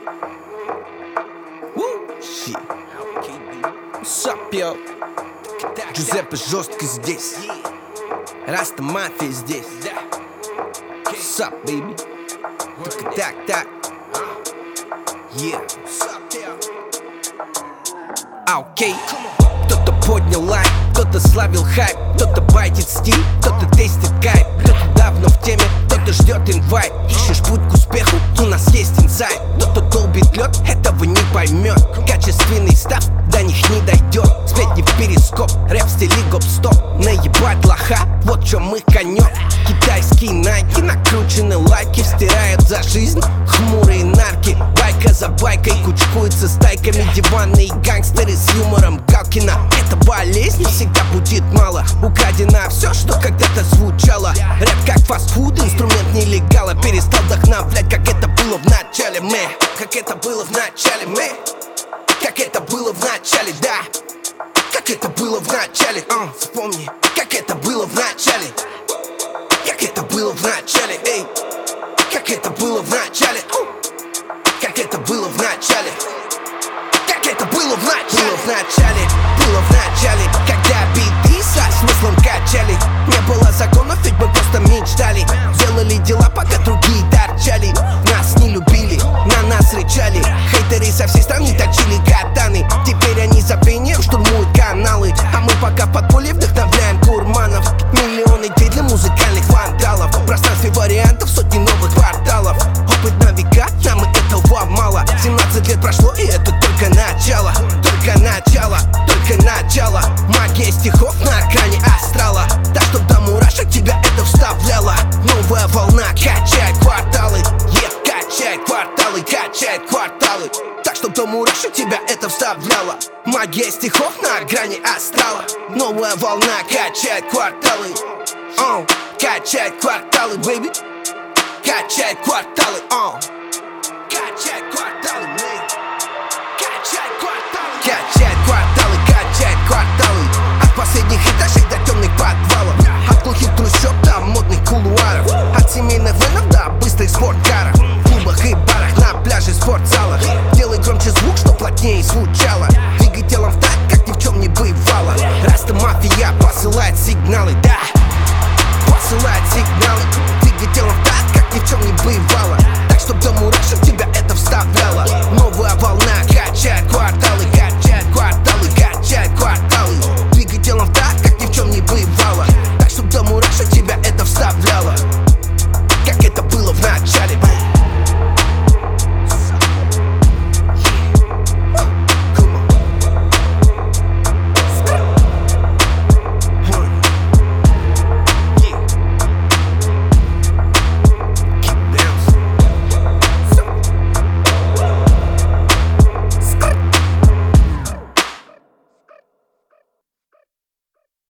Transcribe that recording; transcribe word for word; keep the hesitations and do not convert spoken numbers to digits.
Shit. What's up, yo? Джузеппе жестко здесь. Раста мафия здесь. What's up, baby? Только так, так. Yeah. Окей. Кто-то поднял лайк, кто-то славил хайп, кто-то байтит стиль, кто-то тестит кайф, кто-то давно в теме, кто-то ждет инвайт. Ищешь путь к успеху, у нас есть инсайт. Тот, кто долбит лед, этого не поймет. Качественный став до них не дойдет. Сплетни в перископ, рэп в стиле гоп-стоп. Наебать лоха, вот в чем их конек. Китайские найки, накручены лайки, стирают за жизнь хмурые нарки. Байка за байкой кучкуются стайками диванные гангстеры с юмором Галкина. Это болезнь, всегда будет мало. Украдено все, что когда-то звучало. Рэп как фастфуд, инструмент нелегала. Перестал вдохновлять, как это было в начале, мэ. Как это было в начале, мэ. Как это было в начале, да. Как это было в начале, uh, вспомни. Как это было в начале. Как это было в начале, эй. Как это было в начале, uh. Как это было в начале. Как это было в начале. Было в начале, было в начале. Когда биты со смыслом качали. Не было законов, ведь мы просто мечтали. Делали дела, пока другие торчали. Нас не любили, на нас рычали. Хейтеры со всей страны точили катаны. Теперь они забвением штурмуют каналы. А мы пока в подполье вдохновляем гурманов. Миллионы идей для музыкальных вандалов. В пространстве вариантов сотни новых кварталов. Опыт на века, нам и этого мало. семнадцать лет прошло, и это только начало. Только начало, только начало. Магия стихов на грани астрала. Так что до мурашек тебя это вставляло. Новая волна качает кварталы. Yeah, качает кварталы, качает кварталы. Так что до мурашек тебя это вставляло. Магия стихов на грани астрала. Новая волна качает кварталы. uh, Качает кварталы, baby. Качает кварталы, uh. Качает кварталы, man. Качает кварталы. Качает кварталы, качает кварталы. От последних этажей до темных подвалов. От глухих трущоб до модных кулуаров. От семейных войнов до быстрых спорткаров.